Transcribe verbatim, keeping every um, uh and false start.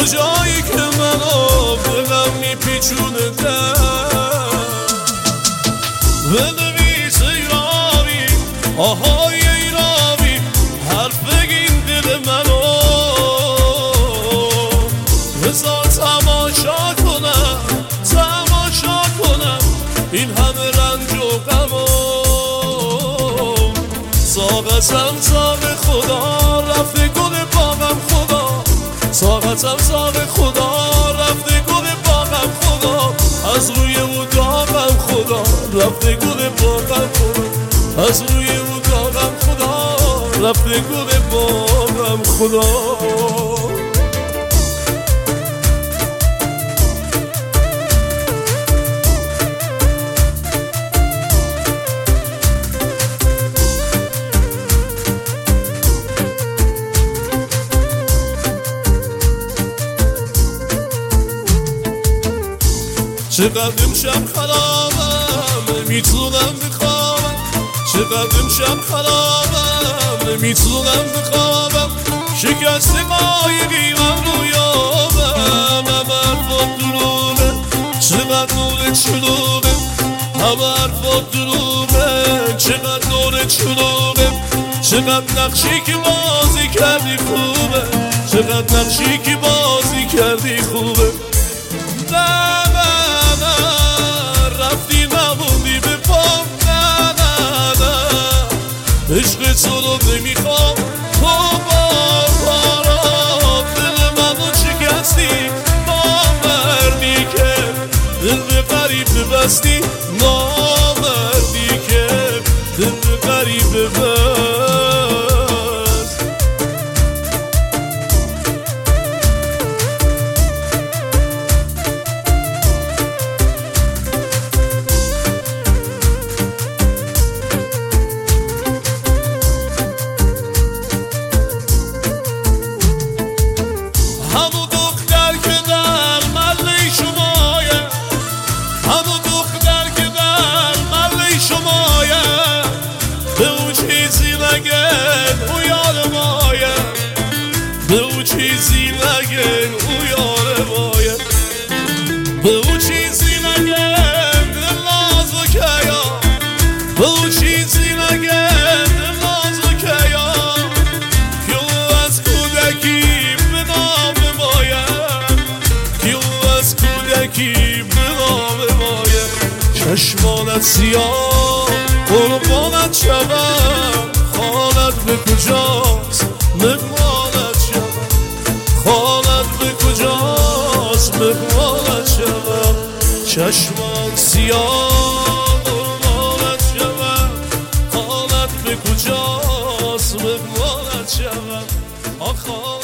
کجایی که منو دلم میپیچونه در بنویس ای راوی آهای ای راوی حرف بگین دل منو بذار تماشا کنم تماشا کنم این همه رنج و غمو طاقتم زاغ خدا رفته گل باغم خدا طاقتم زاغ خدا رفته گل باغم خدا از روی او داغم خدا رفته گل باغم خدا از روی او داغم خدا رفته گل باغم خدا چقدر امشب خرابم نمیتونم بخوابم چقدر امشب خرابم نمیتونم بخوابم شکست قایقی من رویابم همه حرفات دروغه چقدر نور چلوغه همه حرفات دروغه چقدر نور چلوغه چقدر نقشی که بازی کردی خوبه چقدر نقشی که بازی کردی خوبه نه رفتی نموندی به پام نه نه نه عشق تو رو نمیخوام تو بار بارا دل منو شکستی نامردی که دل به غریب ببستی نامردی که دل به غریب ببست به او چیزی نگن او یار مایه به او چیزی نگن دل نازو کیا به او چیزی نگن دل نازو کیا که او از کودکی به نام مایه که او از کودکی به نام مایه چشمانت سیاه قربانت شوم خانت به کجاست مهمانت شوم خانت به کجاست مهمانت شوم چشمات سیاه قربانت شوم خانت به کجاست مهمانت شوم آخا